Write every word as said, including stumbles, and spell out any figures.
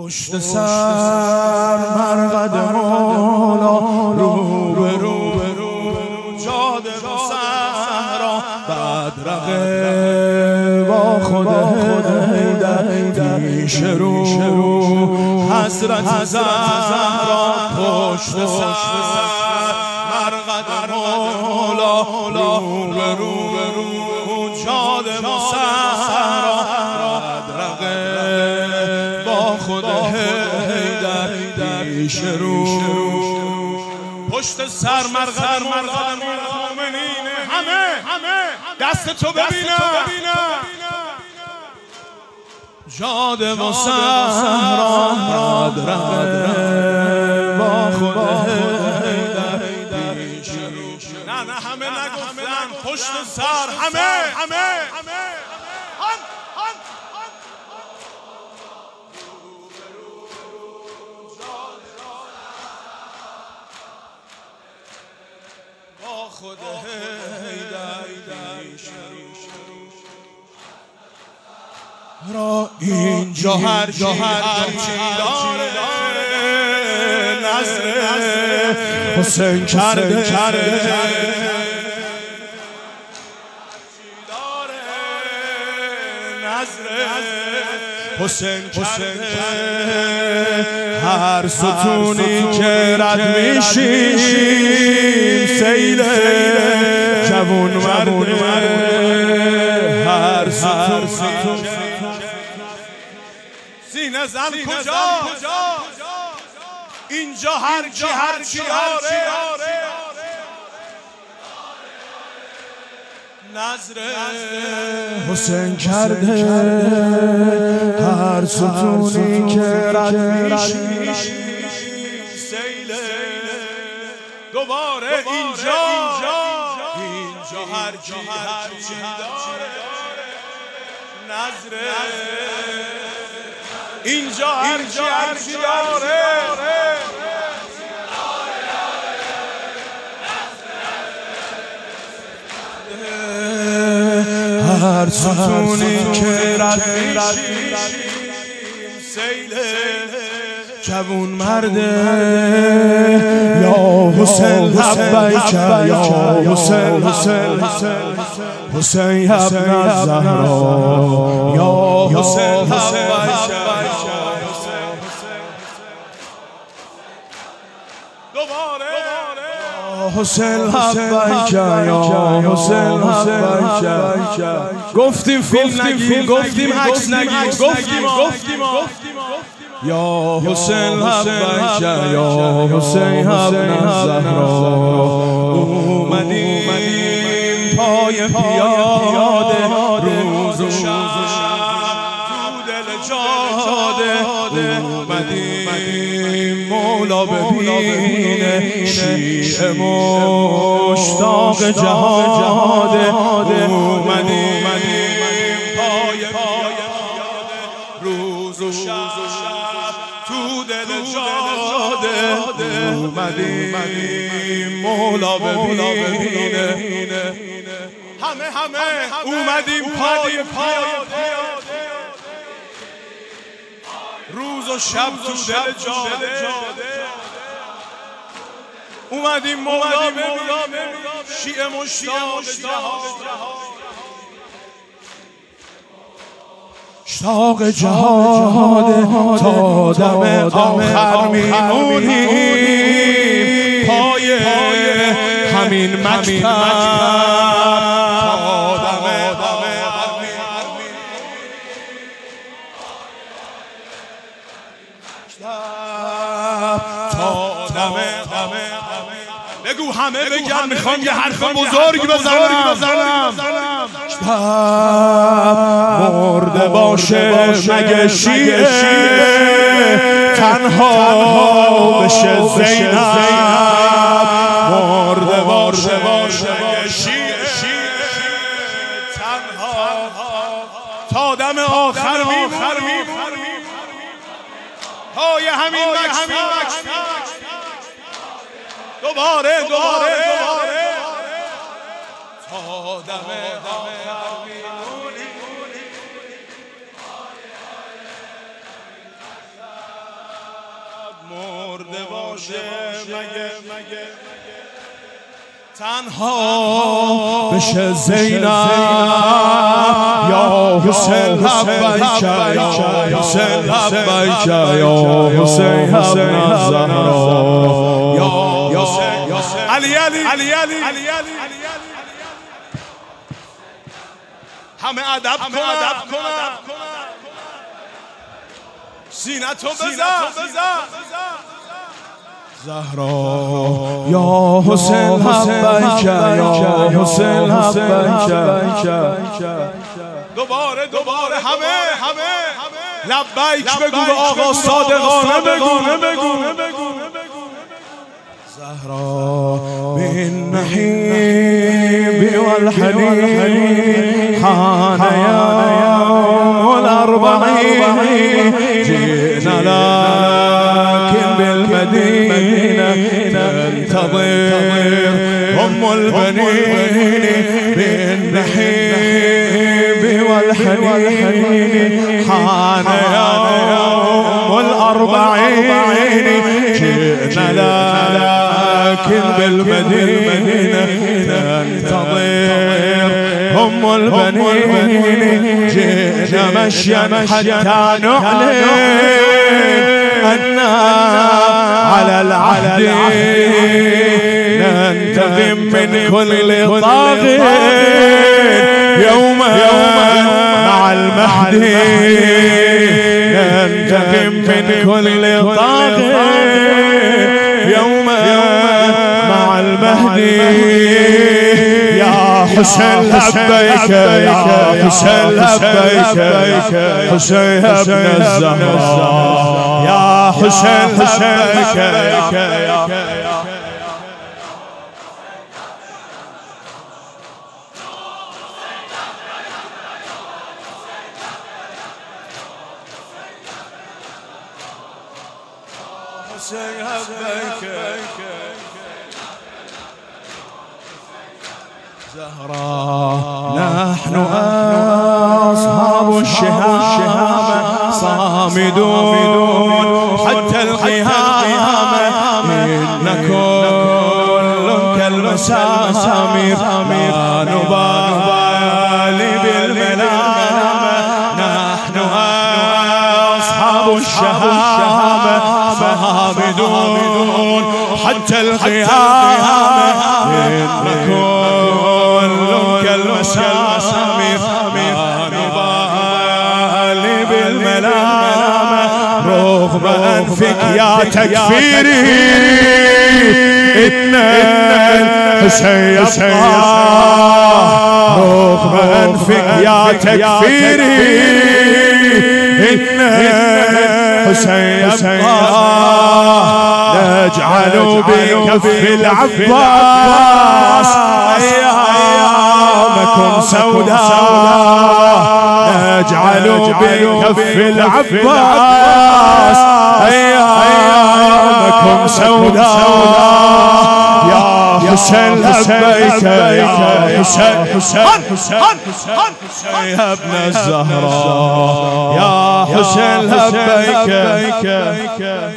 پشت سر مرقد مولا، رو به رو جاده و صحرا، بدرقه با خود حیدر، پیش رو حضرت زهرا. پشت سر مرقد مولا، رو به رو جاده و صحرا، بدرقه با خود حیدر، پیش رو پشت سر مرقد مومنین. همه دست تو ببینم، جاده و صحرا، بدرقه با خود حیدر، پیش رو. نه نه همه نگفتن، پشت سر همه خود را. اینجا هر چی داره نظر حسین کرده، حسین کرده. هر ستونی که رد میشی سیل جوون مرده، هر ستون سینه زن کجا؟ اینجا هر کی هر چی داره نظر حسین کرده. هر ستونی که رد میشی سیل دوباره. اینجا اینجا هر کی هر چی داره نظر، اینجا هر کی هر چی داره هر ستونی که رد میشی سیل جوون مرده. یا حسین لبیک یا حسین، حسین ابن زهرا، یا حسین لبیک دوباره، حسین لبیک یا حسین لبیک. گفتیم فیلم نگیر، گفتیم عکس نگیر، گفتیم یا حسین لبیک یا حسین ابن زهرا. اومدیم پای پیاده روز و شب تو دل جاده، اومدیم مولا ببینه شیعه مشتاق جهاده. اومدیم پای پیاده روز و شب تو دل جاده، اومدیم مولا ببینه. همه همه اومدیم پای پیاده روز و شب تو دل جاده، اومدیم مولا ببینه شیعه مشتاق اشتاق جهاده. تا دم آخر میمونیم پای همین مکتب، تا دم بگو همه بگن، میخوام یه حرف بزرگ بزنم. مرده باشه مگه شیعه تنها بشه زینب، مرده باشه مگه شیعه تنها تا دم آخر میمونیم پای همین مکتب. دوباره دوباره تا دم آخر میمونیم مرده باشه مگه تنها بشه زینب یا حسین لبیک یا حسین لبیک یا حسین ابن الزهرا یا حسین علی علی علی علی همه ادب کنن سینتو بزن زهرا یا حسین لبیک یا حسین لبیک دوباره دوباره همه همه لبیک بگو به آقا صادقانه بگو زهرا بالنحیب والحنین حان یوم الاربعین جئنا لكن بالمدینة تنتظر أم البنين بالنحيب والحنين حان يوم الأربعين جئنا لكن بالمدينة تنتظر أم البنين جئنا مشيا حتى نعلن أننا على العهد ننتقم من كل طاغين يوما مع المهدي ننتقم من كل طاغين يوما مع المهدي يا حسين لبيك يا حسين لبيك حسين ابن الزهراء يا حسين لبيك زهراء نحن أصحاب الشهامة صامدون حتى القيامة إن كل كالمسامير ما نبالي بالملامة نحن أصحاب الشهامة صامدون حتى القيامة إن كل كالمسامير ما نبالي بالملامة رغم أنفك يا تكفيري إن الحسين يبقى رغم أنفك يا تكفيري إن الحسين يبقى نجعل بكف العباس أيامكم سوداء نجعل بكف العباس أيامكم سوداء يا حسين لبيك يا حسين حسين حسين يا ابن الزهراء يا حسين لبيك